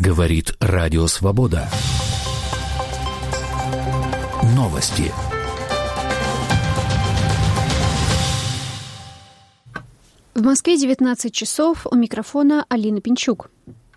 Говорит Радио Свобода. Новости. В Москве 19 часов. У микрофона Алина Пинчук.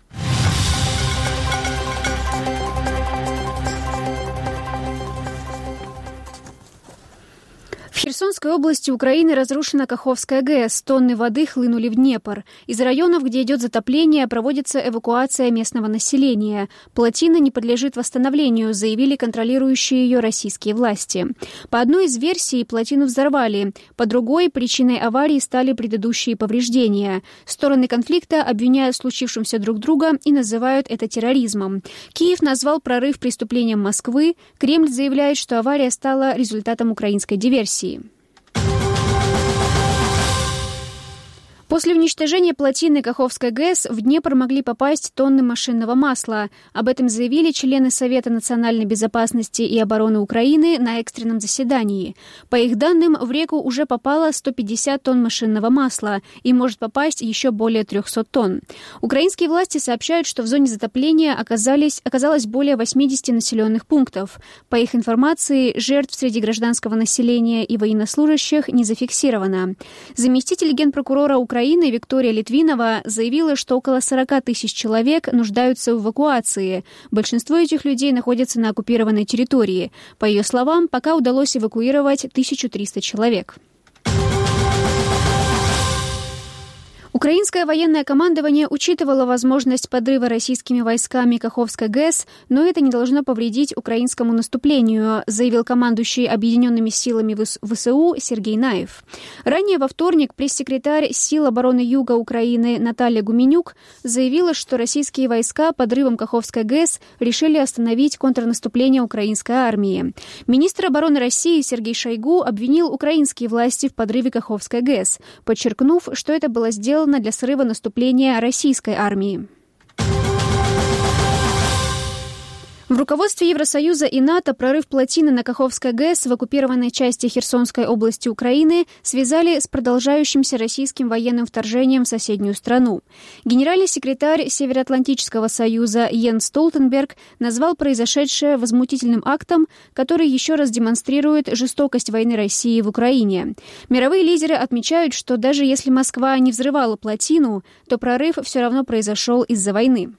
В Херсонской области Украины разрушена Каховская ГЭС. Тонны воды хлынули в Днепр. Из районов, где идет затопление, проводится эвакуация местного населения. Плотина не подлежит восстановлению, заявили контролирующие ее российские власти. По одной из версий, плотину взорвали. По другой, причиной аварии стали предыдущие повреждения. Стороны конфликта обвиняют в случившемся друг друга и называют это терроризмом. Киев назвал прорыв преступлением Москвы. Кремль заявляет, что авария стала результатом украинской диверсии. После уничтожения плотины Каховской ГЭС в Днепр могли попасть тонны машинного масла. Об этом заявили члены Совета национальной безопасности и обороны Украины на экстренном заседании. По их данным, в реку уже попало 150 тонн машинного масла и может попасть еще более 300 тонн. Украинские власти сообщают, что в зоне затопления оказалось более 80 населенных пунктов. По их информации, жертв среди гражданского населения и военнослужащих не зафиксировано. Заместитель генпрокурора Украины Виктория Литвинова заявила, что около 40 тысяч человек нуждаются в эвакуации. Большинство этих людей находятся на оккупированной территории. По ее словам, пока удалось эвакуировать 1300 человек. Украинское военное командование учитывало возможность подрыва российскими войсками Каховской ГЭС, но это не должно повредить украинскому наступлению, заявил командующий Объединенными силами ВСУ Сергей Наев. Ранее во вторник пресс-секретарь Сил обороны Юга Украины Наталья Гуменюк заявила, что российские войска подрывом Каховской ГЭС решили остановить контрнаступление украинской армии. Министр обороны России Сергей Шойгу обвинил украинские власти в подрыве Каховской ГЭС, подчеркнув, что это было сделано для срыва наступления российской армии. В руководстве Евросоюза и НАТО прорыв плотины на Каховской ГЭС в оккупированной части Херсонской области Украины связали с продолжающимся российским военным вторжением в соседнюю страну. Генеральный секретарь Североатлантического союза Йенс Столтенберг назвал произошедшее возмутительным актом, который еще раз демонстрирует жестокость войны России в Украине. Мировые лидеры отмечают, что даже если Москва не взрывала плотину, то прорыв все равно произошел из-за войны.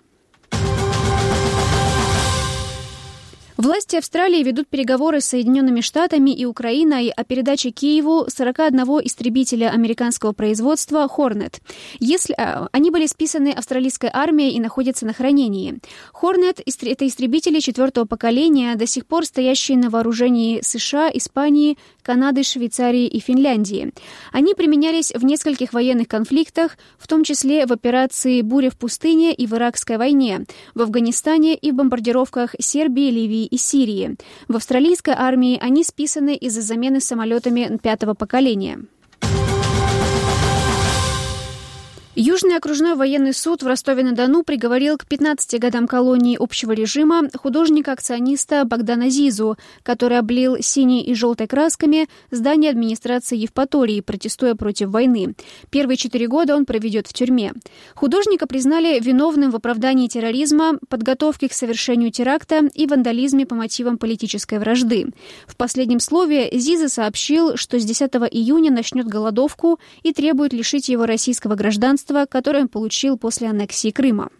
Власти Австралии ведут переговоры с Соединенными Штатами и Украиной о передаче Киеву 41 истребителя американского производства «Хорнет». Если они были списаны австралийской армией и находятся на хранении. «Хорнет» — это истребители 4-го поколения, до сих пор стоящие на вооружении США, Испании, Канады, Швейцарии и Финляндии. Они применялись в нескольких военных конфликтах, в том числе в операции «Буря в пустыне» и в Иракской войне, в Афганистане и в бомбардировках Сербии, Ливии и Сирии. В австралийской армии они списаны из-за замены самолетами 5-го поколения. Южный окружной военный суд в Ростове-на-Дону приговорил к 15 годам колонии общего режима художника-акциониста Богдана Зизу, который облил синей и желтой красками здание администрации Евпатории, протестуя против войны. Первые 4 года он проведет в тюрьме. Художника признали виновным в оправдании терроризма, подготовке к совершению теракта и вандализме по мотивам политической вражды. В последнем слове Зиза сообщил, что с 10 июня начнет голодовку и требует лишить его российского гражданства, которое он получил после аннексии Крыма.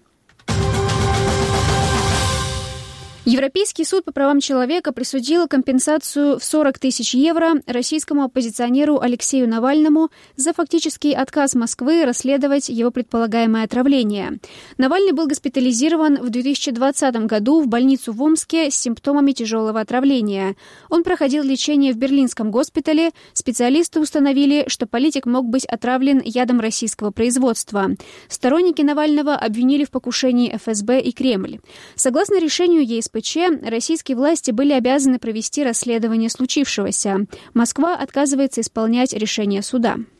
Европейский суд по правам человека присудил компенсацию в 40 тысяч евро российскому оппозиционеру Алексею Навальному за фактический отказ Москвы расследовать его предполагаемое отравление. Навальный был госпитализирован в 2020 году в больницу в Омске с симптомами тяжелого отравления. Он проходил лечение в берлинском госпитале. Специалисты установили, что политик мог быть отравлен ядом российского производства. Сторонники Навального обвинили в покушении ФСБ и Кремль. Согласно решению ЕСПЧ, российские власти были обязаны провести расследование случившегося. Москва отказывается исполнять решение суда.